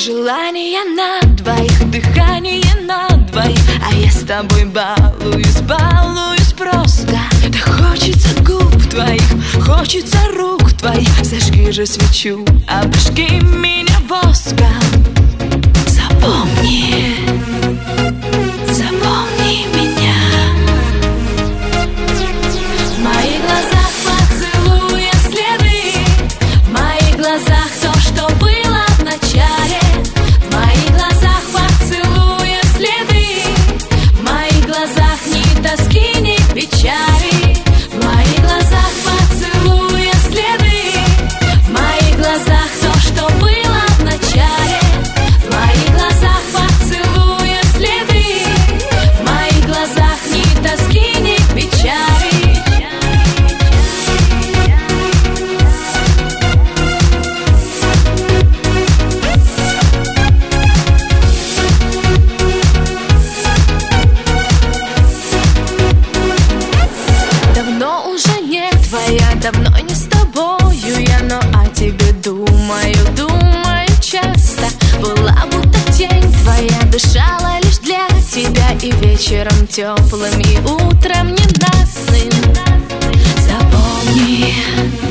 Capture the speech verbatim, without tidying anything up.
Желание на двоих, дыхание на двоих, а я с тобой балуюсь, балуюсь просто. Да хочется губ твоих, хочется рук твоих. Зажги же свечу, обожги меня воском. Запомни, запомни меня. В моих глазах поцелуя следы, в моих глазах то, что было в начале. В моих глазах поцелуя следы, в моих глазах ни тоски, ни печали. В моих глазах поцелуя следы, в моих глазах то, что было в начале. В моих глазах поцелуя следы, в моих глазах ни тоски, ни печали. Давно уже нет твоя, давно не с тобою я, но о тебе думаю, думаю часто. Была будто тень твоя, дышала лишь для тебя, и вечером теплым, и утром ненастным. Запомни,